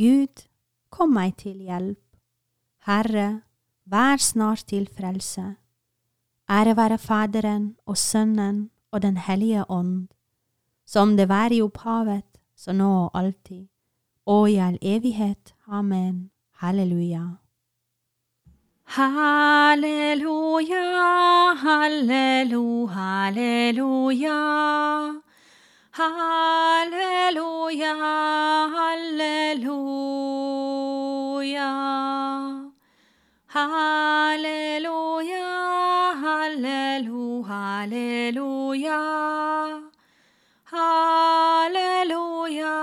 Gud, kom meg til hjelp. Herre, vær snart til frelse. Ære være Faderen og Sønnen og den hellige ånd, som det var i opphavet, så nå og alltid, og i all evighet. Amen. Halleluja. Halleluja, halleluja, halleluja. Halleluja, halleluja. Halleluja, halleluja, halleluja. Halleluja,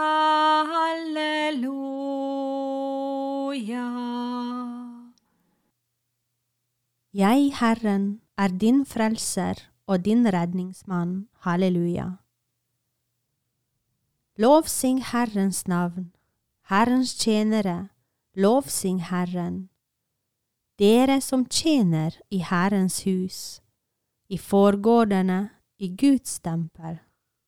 halleluja. Jeg, Herren, er din frelser og din redningsmann. Halleluja. Lovsyng Herrens navn, Herrens tjenere, lovsyng Herren. Dere som tjener i Herrens hus, i forgårdene i Guds tempel.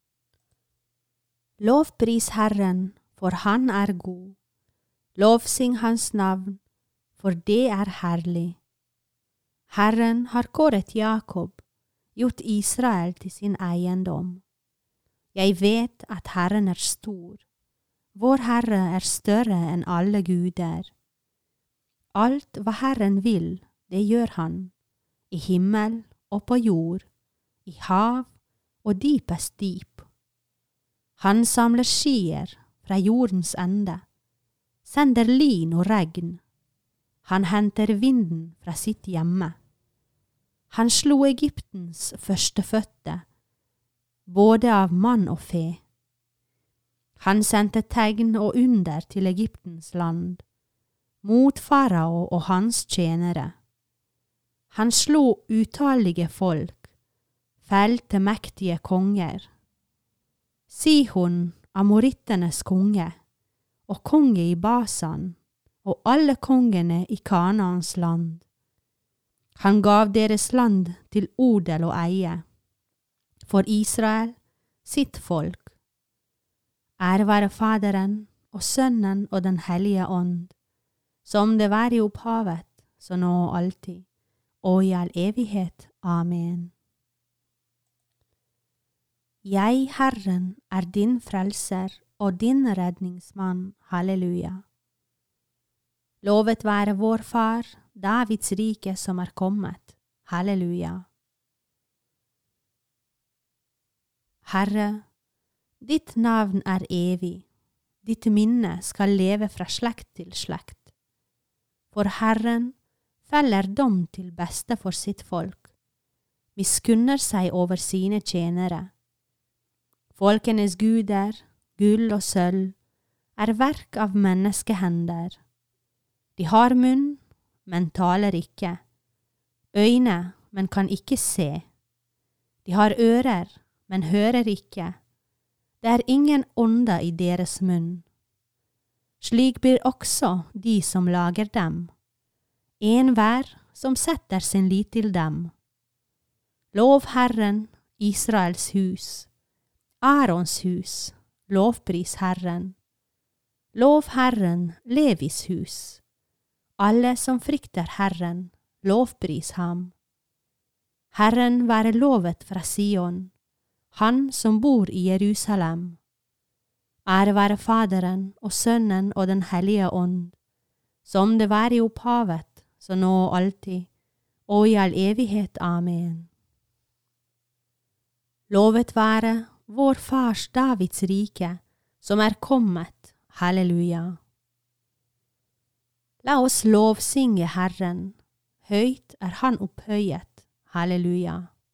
Lovpris Herren, for han er god. Lovsyng hans navn, for det er herlig. Herren har kåret Jakob, gjort Israel til sin eiendom. Jeg vet at Herren er stor. Vår Herre er større enn alle guder. Alt hva Herren vil, det gjør han, i himmel og på jord, i hav og dypest dyp. Han samler skyer fra jordens ende, sender lyn og regn. Han henter vinden fra sitt hjemme. Han slo Egyptens førstefødte, både av mann og fe. Han sendte tegn og under til Egyptens land, mot farao og hans tjenere. Han slo utallige folk, felte mektige konger. Sihon, amorittenes konge, og konge i Basan, og alle kongene i Kanaans land. Han gav deres land til odel og eie, for Israel, sitt folk. Ære være Faderen og Sønnen og den hellige ånd, som det var i opphavet, så nå og alltid, og i all evighet. Amen. Jeg, Herren, er din frelser og din redningsmann. Halleluja. Lovet være vår far, Davids rike som er kommet. Halleluja. Herre, ditt navn er evig, ditt minne skal leve fra slekt til slekt. For Herren feller dom til beste for sitt folk, miskunner seg over sine tjenere. Folkenes guder, gull og sølv, er verk av menneskehender. De har munn, men taler ikke, øyne, men kan ikke se. De har ører, men hører ikke. Det er ingen ånde i deres munn. Slik blir også de som lager dem, enhver som setter sin lit til dem. Lov Herren, Israels hus, Arons hus, lovpris Herren. Lov Herren, Levis hus. Alle som frykter Herren, lovpris ham. Herren være lovet fra Sion, han som bor i Jerusalem. Ære være Faderen og Sønnen og den hellige ånd, som det var i opphavet, så nå og alltid, og i all evighet. Amen. Lovet være vår fars Davids rike, som er kommet. Halleluja. La oss lovsynge Herren, høyt er han opphøyet. Halleluja.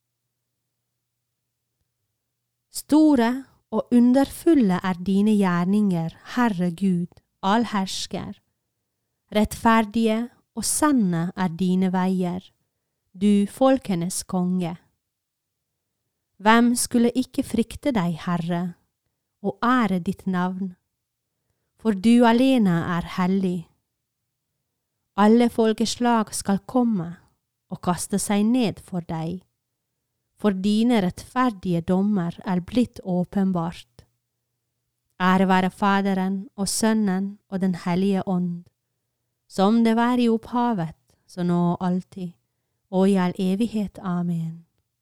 Store og underfulle er dine gjerninger, Herre Gud, allhersker. Rettferdige og sanne er dine veier, du folkenes konge. Hvem skulle ikke frykte deg, Herre, og ære ditt navn? For du alene er hellig. Alle folkeslag skal komme og kaste seg ned for deg, for dine rettferdige dommer er blitt åpenbart. Ære være Faderen og Sønnen og den hellige ånd, som det var i opphavet, så nå og alltid, og i all evighet. Amen.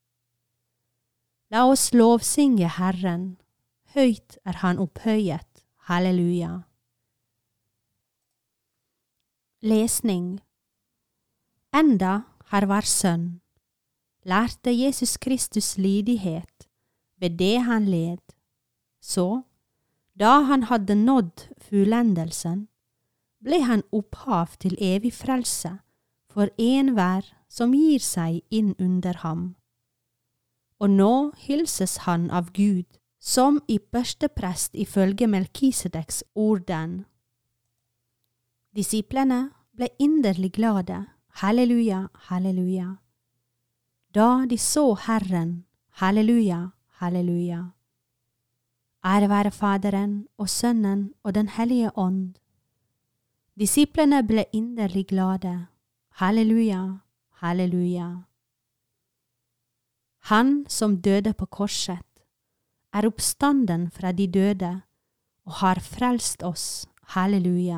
La oss lovsynge Herren, høyt er han opphøyet. Halleluja. Lesning. Enda her var sønn, lærte Jesus Kristus lydighet ved det han led. Så, da han hadde nådd fullendelsen, ble han opphav til evig frelse for enhver som gir seg inn under ham. Og nå hilses han av Gud som ypperste prest ifølge Melkisedeks orden. Disiplene ble inderlig glade. Halleluja, halleluja. Da de så Herren, halleluja, halleluja. Ære være Faderen og Sønnen og den hellige ånd. Disiplene ble inderlig glade. Halleluja, halleluja. Han som døde på korset, er oppstanden fra de døde og har frelst oss. Halleluja.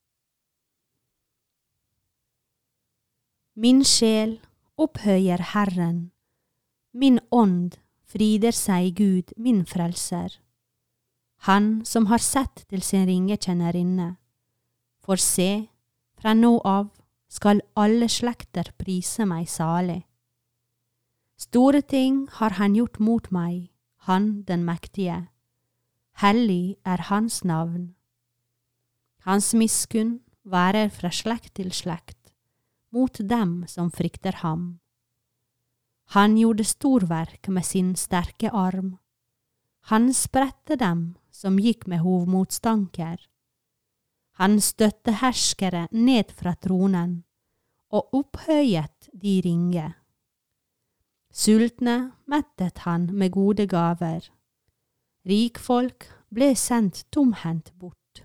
Min sjel opphøyer Herren, min ånd frider seg i Gud, min frelser. Han som har sett til sin ringekjennerinne. For se, fra nå av skal alle slekter prise meg salig. Store ting har han gjort mot meg, han den mektige. Hellig er hans navn. Hans miskunn varer fra slekt til slekt, mot dem som frykter ham. Han gjorde storverk med sin sterke arm. Han spredte dem som gikk med hovmotstanker. Han støtte herskere ned fra tronen, og opphøyet de ringe. Sultne mettet han med gode gaver. Rikfolk ble sendt tomhendt bort.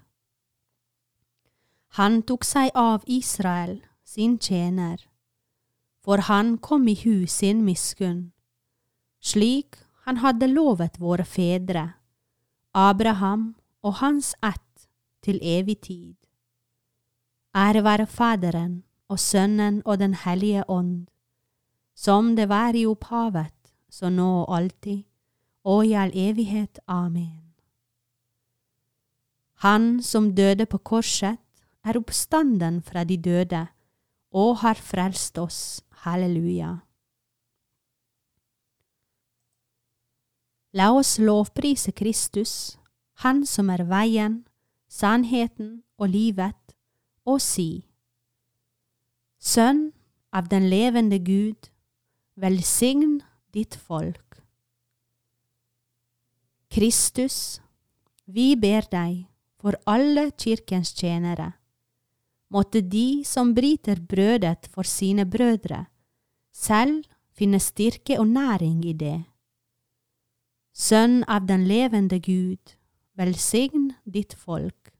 Han tok seg av Israel, sin tjener, for han kom i hu sin miskunn, slik han hadde lovet våre fedre, Abraham og hans ett til evig tid. Ære være Faderen og Sønnen og den hellige ånd, som det var i opphavet, så nå og alltid, og i all evighet. Amen. Han som døde på korset, er oppstanden fra de døde, og har frelst oss. Halleluja. La oss lovprise Kristus, han som er veien, sannheten og livet, og si: Sønn av den levende Gud, velsign ditt folk. Kristus, vi ber deg for alle kirkens tjenere. Måtte de som bryter brødet for sine brødre, selv finne styrke og næring i det. Sønn av den levende Gud, velsign ditt folk.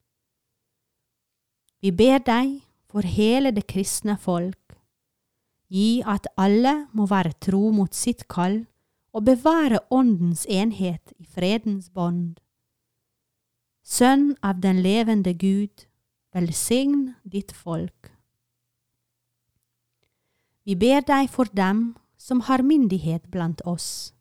Vi ber deg for hele det kristne folk. Gi at alle må være tro mot sitt kall og bevare åndens enhet i fredens bånd. Sønn av den levende Gud, velsign ditt folk. Vi ber deg for dem som har myndighet blant oss.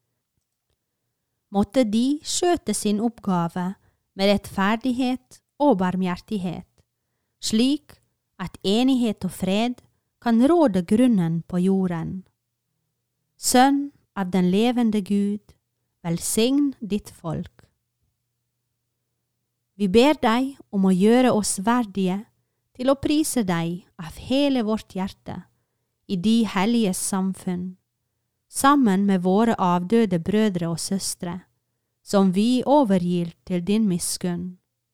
Måtte de skjøte sin oppgave med rettferdighet og barmhjertighet, slik at enighet og fred kan råde grunnen på jorden. Sønn av den levende Gud, velsign ditt folk. Vi ber deg om å gjøre oss verdige til å prise deg av hele vårt hjerte i de helliges samfunn, sammen med våre avdøde brødre og søstre, som vi overgir til din miskunn.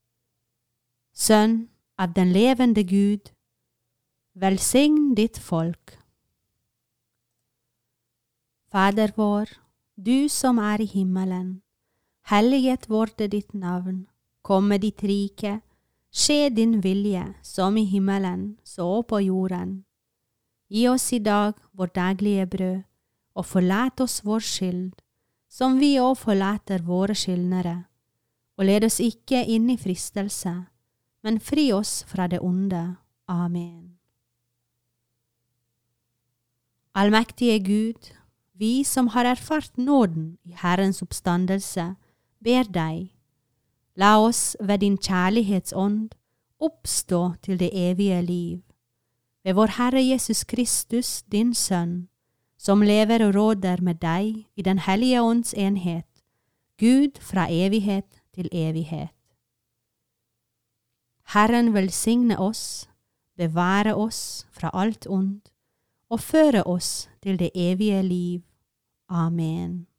Sønn av den levende Gud, velsign ditt folk. Fader vår, du som er i himmelen, helliget vorde ditt navn. Komme ditt rike, skje din vilje, som i himmelen, så på jorden. Gi oss i dag vår daglige brød, og forlat oss vår skyld, som vi også forlater våre skyldnere. og led oss ikke inn i fristelse, men fri oss fra det onde. Amen. Allmektige Gud, vi som har erfart nåden i Herrens oppstandelse, ber deg, la oss ved din kjærlighetsånd oppstå til det evige liv. Ved vår Herre Jesus Kristus, din Sønn, som lever og råder med deg i den hellige ånds enhet, Gud fra evighet til evighet. Herren velsigne oss, bevare oss fra alt ondt, og føre oss til det evige liv. Amen.